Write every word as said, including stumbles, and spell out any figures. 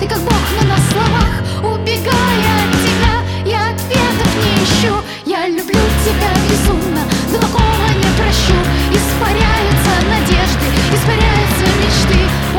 Ты как Бог, но на словах, убегая от тебя, я ответов не ищу. Я люблю тебя безумно, но такого не прощу. Испаряются надежды, испаряются мечты.